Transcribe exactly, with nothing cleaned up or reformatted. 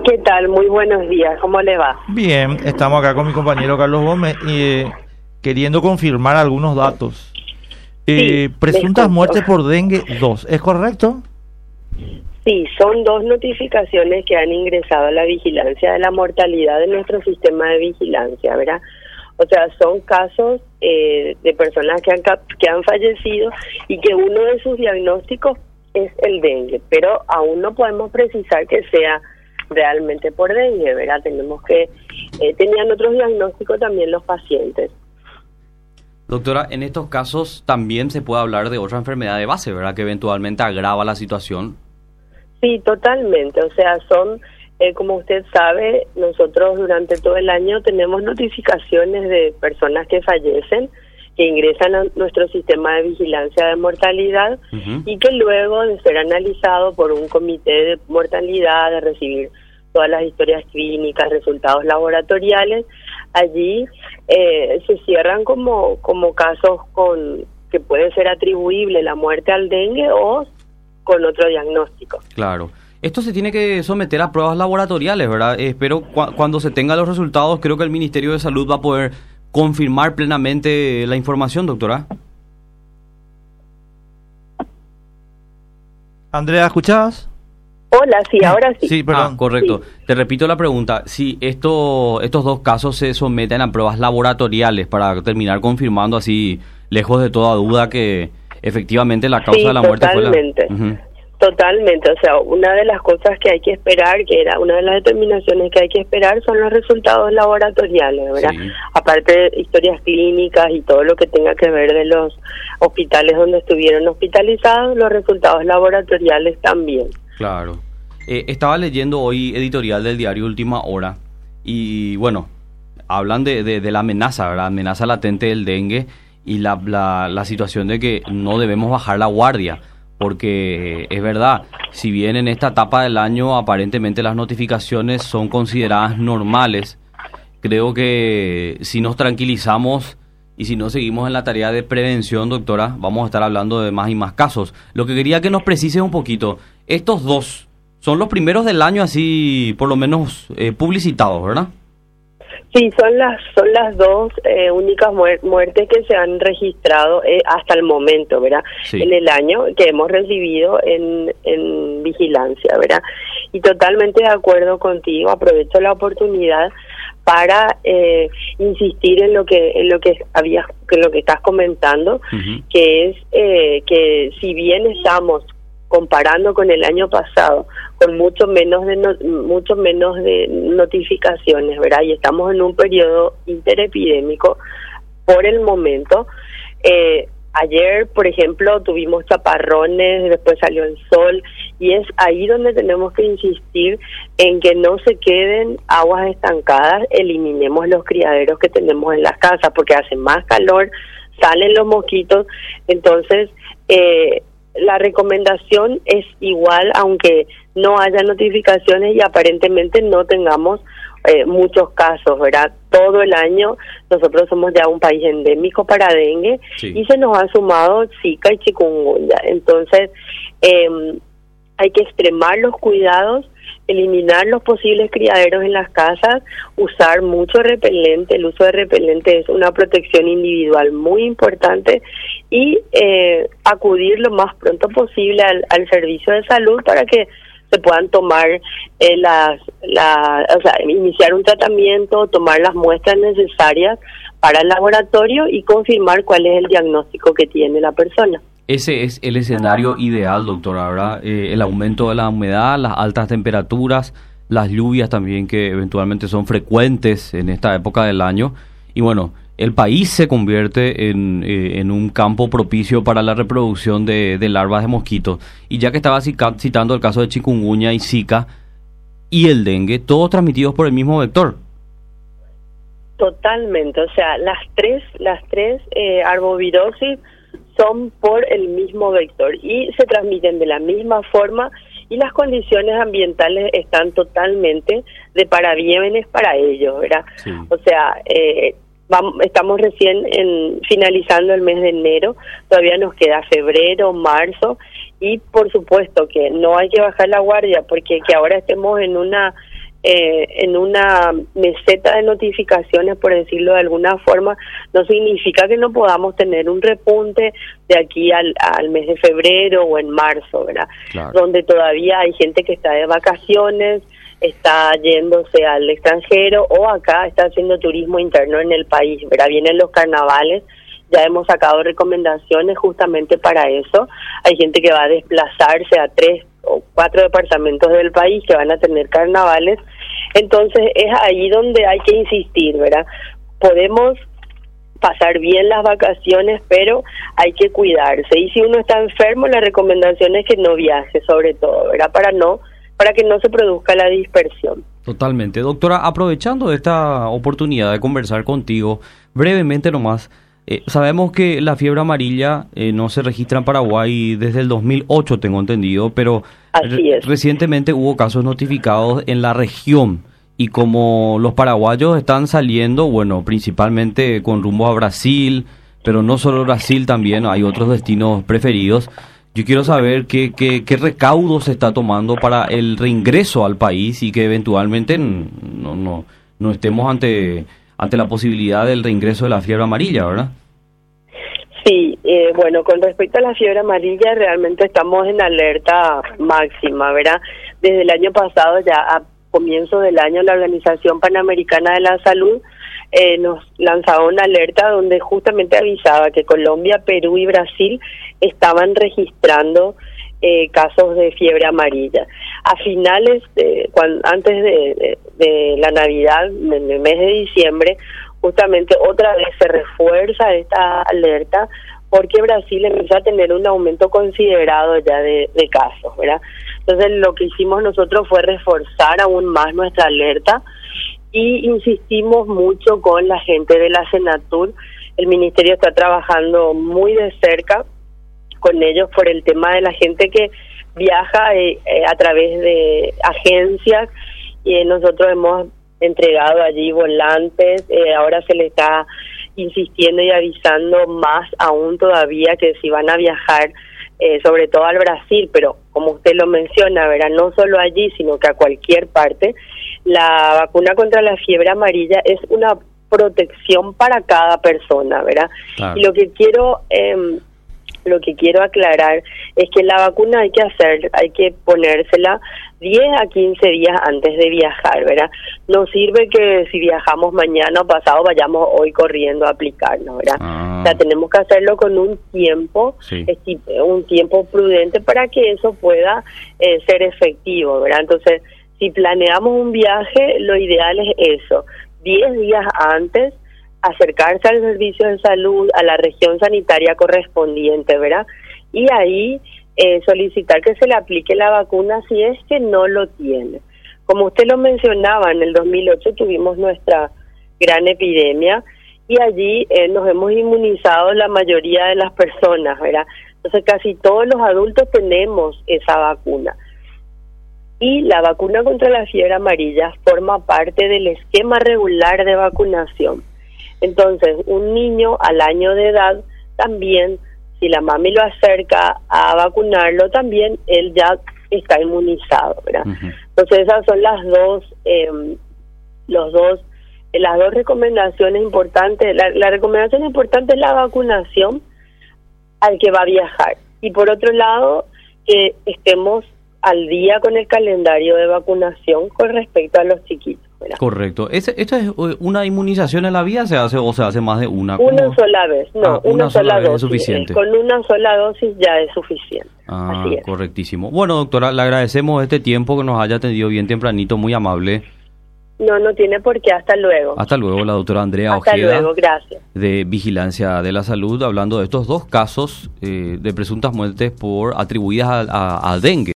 ¿Qué tal? Muy buenos días, ¿cómo le va? Bien, estamos acá con mi compañero Carlos Gómez y eh, queriendo confirmar algunos datos. Eh, Sí, presuntas les muertes cuento. por dengue dos, ¿es correcto? Sí, son dos notificaciones que han ingresado a la vigilancia de la mortalidad de nuestro sistema de vigilancia, ¿verdad? O sea, son casos eh, de personas que han, cap- que han fallecido y que uno de sus diagnósticos es el dengue, pero aún no podemos precisar que sea realmente por dengue, ¿verdad? Tenemos que, eh, tenían otros diagnósticos también los pacientes. Doctora, en estos casos también se puede hablar de otra enfermedad de base, ¿verdad? Que eventualmente agrava la situación. Sí, totalmente. O sea, son, eh, como usted sabe, nosotros durante todo el año tenemos notificaciones de personas que fallecen, que ingresan a nuestro sistema de vigilancia de mortalidad Uh-huh. y que luego de ser analizado por un comité de mortalidad, de recibir todas las historias clínicas, resultados laboratoriales, allí eh, se cierran como, como casos con que puede ser atribuible la muerte al dengue o con otro diagnóstico. Claro. Esto se tiene que someter a pruebas laboratoriales, ¿verdad? Eh, espero cu- cuando se tengan los resultados, creo que el Ministerio de Salud va a poder confirmar plenamente la información, doctora. Andrea, ¿escuchabas? Hola, sí, ahora sí. Sí, perdón. Ah, correcto. Sí. Te repito la pregunta. Si esto, estos dos casos se someten a pruebas laboratoriales para terminar confirmando así, lejos de toda duda, que efectivamente la causa Sí, de la muerte totalmente. fue la... Ujú. Totalmente, o sea, una de las cosas que hay que esperar, que era una de las determinaciones que hay que esperar, son los resultados laboratoriales, ¿verdad? Sí. Aparte de historias clínicas y todo lo que tenga que ver de los hospitales donde estuvieron hospitalizados, los resultados laboratoriales también. Claro. Eh, estaba leyendo hoy editorial del diario Última Hora y bueno, hablan de, de, de la amenaza, ¿verdad? Amenaza latente del dengue y la, la, la situación de que no debemos bajar la guardia, porque es verdad, si bien en esta etapa del año aparentemente las notificaciones son consideradas normales, creo que si nos tranquilizamos y si no seguimos en la tarea de prevención, doctora, vamos a estar hablando de más y más casos. Lo que quería que nos precise un poquito, estos dos son los primeros del año así, por lo menos eh, publicitados, ¿verdad? Sí, son las son las dos eh, únicas muer- muertes que se han registrado eh, hasta el momento, ¿verdad? Sí. En el año que hemos recibido en, en vigilancia, ¿verdad? Y totalmente de acuerdo contigo, aprovecho la oportunidad para eh, insistir en lo que en lo que habías en lo que estás comentando, Ujú. que es eh, que si bien estamos comparando con el año pasado, con mucho menos de no- mucho menos de notificaciones, ¿verdad? Y estamos en un periodo interepidémico por el momento. Eh, ayer, por ejemplo, tuvimos chaparrones, después salió el sol, y es ahí donde tenemos que insistir en que no se queden aguas estancadas, eliminemos los criaderos que tenemos en las casas, porque hace más calor, salen los mosquitos, entonces eh, la recomendación es igual, aunque no haya notificaciones y aparentemente no tengamos eh, muchos casos, ¿verdad? Todo el año nosotros somos ya un país endémico para dengue, Sí. y se nos ha sumado Zika y chikungunya. Entonces, eh, hay que extremar los cuidados, eliminar los posibles criaderos en las casas, usar mucho repelente. El uso de repelente es una protección individual muy importante, y eh, acudir lo más pronto posible al, al servicio de salud para que se puedan tomar eh, las, la, o sea, iniciar un tratamiento, tomar las muestras necesarias para el laboratorio y confirmar cuál es el diagnóstico que tiene la persona. Ese es el escenario ideal, doctora, ¿verdad? Eh, el aumento de la humedad, las altas temperaturas, las lluvias también que eventualmente son frecuentes en esta época del año. Y bueno, el país se convierte en, eh, en un campo propicio para la reproducción de, de larvas de mosquitos. Y ya que estaba cica- citando el caso de chikungunya y Zika y el dengue, todos transmitidos por el mismo vector. Totalmente, o sea, las tres, las tres eh, arbovirosis son por el mismo vector y se transmiten de la misma forma, y las condiciones ambientales están totalmente de parabienes para ellos, ¿verdad? Sí. O sea, eh, vamos, estamos recién en, finalizando el mes de enero, todavía nos queda febrero, marzo, y por supuesto que no hay que bajar la guardia, porque que ahora estemos en una eh, en una meseta de notificaciones, por decirlo de alguna forma, no significa que no podamos tener un repunte de aquí al, al mes de febrero o en marzo, ¿verdad? Claro. Donde todavía hay gente que está de vacaciones, está yéndose al extranjero o acá está haciendo turismo interno en el país, ¿verdad? Vienen los carnavales. Ya hemos sacado recomendaciones justamente para eso. Hay gente que va a desplazarse a tres o cuatro departamentos del país que van a tener carnavales. Entonces es ahí donde hay que insistir, ¿verdad? Podemos pasar bien las vacaciones, pero hay que cuidarse. Y si uno está enfermo, la recomendación es que no viaje, sobre todo, ¿verdad? Para no, para que no se produzca la dispersión. Totalmente. Doctora, aprovechando esta oportunidad de conversar contigo, brevemente nomás, Eh, sabemos que la fiebre amarilla eh, no se registra en Paraguay desde el dos mil ocho, tengo entendido, pero re- recientemente hubo casos notificados en la región y como los paraguayos están saliendo, bueno, principalmente con rumbo a Brasil, pero no solo Brasil, también hay otros destinos preferidos. Yo quiero saber qué, qué, qué recaudo se está tomando para el reingreso al país y que eventualmente no, no, no estemos ante... ante la posibilidad del reingreso de la fiebre amarilla, ¿verdad? Sí, eh, bueno, con respecto a la fiebre amarilla, realmente estamos en alerta máxima, ¿verdad? Desde el año pasado, ya a comienzo del año, la Organización Panamericana de la Salud eh, nos lanzaba una alerta donde justamente avisaba que Colombia, Perú y Brasil estaban registrando eh, casos de fiebre amarilla. A finales, de, cuando, antes de, de, de la Navidad, en el mes de diciembre, justamente otra vez se refuerza esta alerta porque Brasil empezó a tener un aumento considerado ya de, de casos, ¿verdad? Entonces lo que hicimos nosotros fue reforzar aún más nuestra alerta y insistimos mucho con la gente de la Senatur. El Ministerio está trabajando muy de cerca con ellos por el tema de la gente que viaja eh, eh, a través de agencias y eh, nosotros hemos entregado allí volantes, eh, ahora se le está insistiendo y avisando más aún todavía que si van a viajar eh, sobre todo al Brasil, pero como usted lo menciona, ¿verdad? No solo allí, sino que a cualquier parte, la vacuna contra la fiebre amarilla es una protección para cada persona, ¿verdad? Claro. Y lo que quiero eh, lo que quiero aclarar es que la vacuna hay que hacer, hay que ponérsela diez a quince días antes de viajar, ¿verdad? No sirve que si viajamos mañana o pasado vayamos hoy corriendo a aplicarnos, ¿verdad? Ah. O sea, tenemos que hacerlo con un tiempo, sí. un tiempo prudente para que eso pueda eh, ser efectivo, ¿verdad? Entonces, si planeamos un viaje, lo ideal es eso, diez días antes, acercarse al servicio de salud, a la región sanitaria correspondiente, ¿verdad? Y ahí eh, solicitar que se le aplique la vacuna si es que no lo tiene. Como usted lo mencionaba, en el dos mil ocho tuvimos nuestra gran epidemia y allí eh, nos hemos inmunizado la mayoría de las personas, ¿verdad? Entonces casi todos los adultos tenemos esa vacuna. Y la vacuna contra la fiebre amarilla forma parte del esquema regular de vacunación. Entonces, un niño al año de edad también, si la mami lo acerca a vacunarlo, también él ya está inmunizado, ¿verdad? Uh-huh. Entonces, esas son las dos, eh, los dos, eh, las dos recomendaciones importantes. La, la recomendación importante es la vacunación al que va a viajar. Y por otro lado, que estemos al día con el calendario de vacunación con respecto a los chiquitos. ¿Verdad? Correcto. ¿Esta es una inmunización en la vida se hace o se hace más de una? ¿Cómo? Una sola vez, no, ah, una, una sola, sola vez dosis. Es suficiente. Con una sola dosis ya es suficiente. Ah, así es. Correctísimo. Bueno, doctora, le agradecemos este tiempo que nos haya atendido bien tempranito, muy amable. No, no tiene por qué. Hasta luego. Hasta luego, la doctora Andrea Hasta Ojeda. Hasta luego, gracias. De Vigilancia de la Salud, hablando de estos dos casos eh, de presuntas muertes por atribuidas a, a, a dengue.